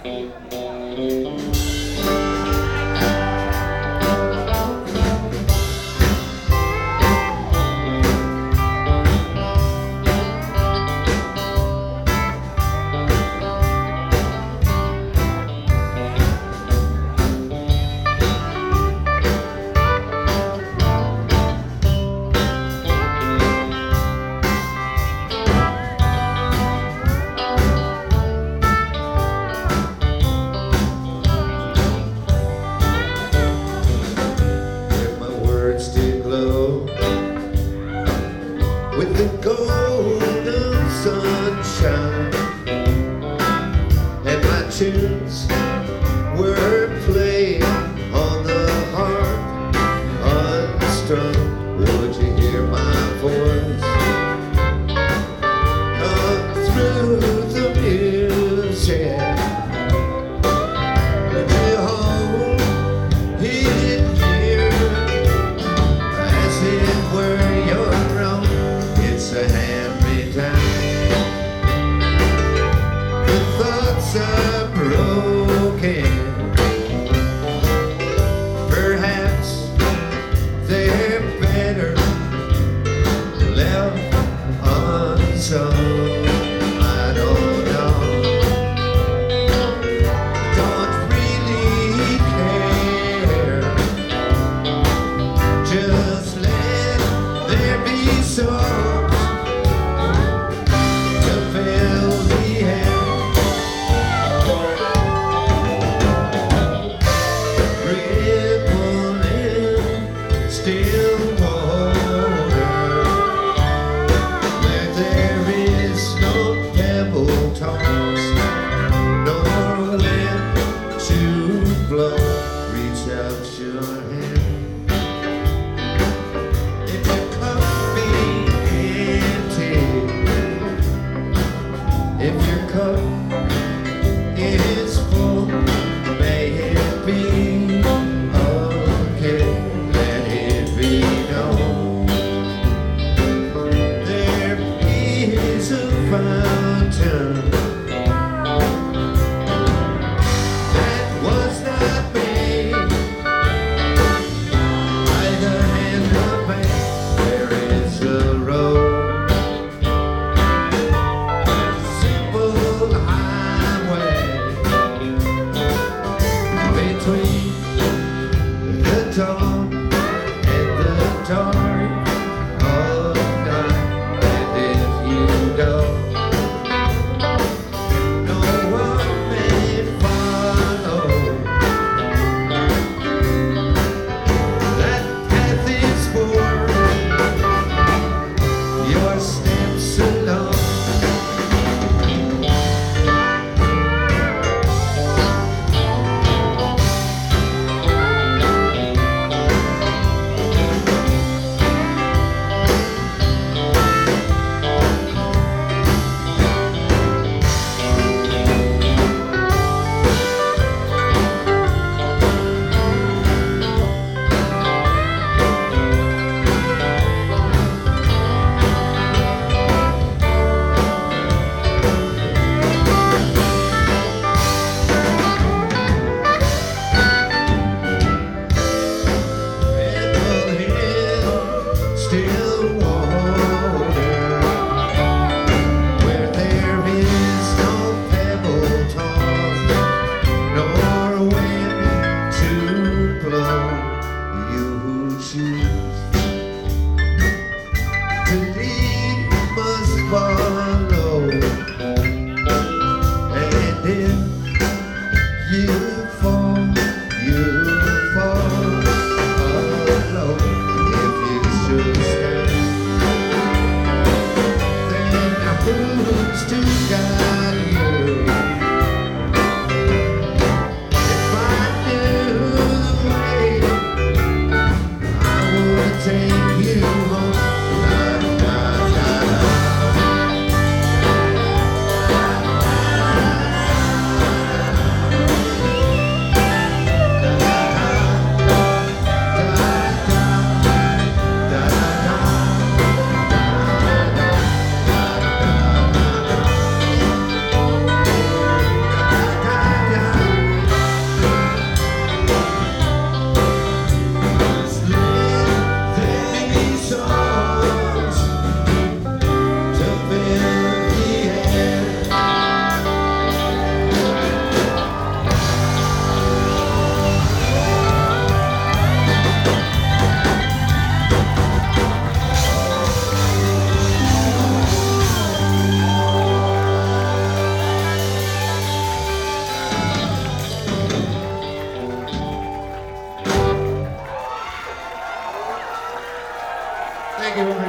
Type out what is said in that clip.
If my words did glow with the golden sunshine, and my tunes were playing on the harp unstrung, would you hear my voice come through the music? Would you hold it dear as it were your own? It's a hand-me-down. The thoughts are broken. Perhaps they're better left unsung. I don't know. Don't really care. Just let there be songs to fill the air. Thank you very much.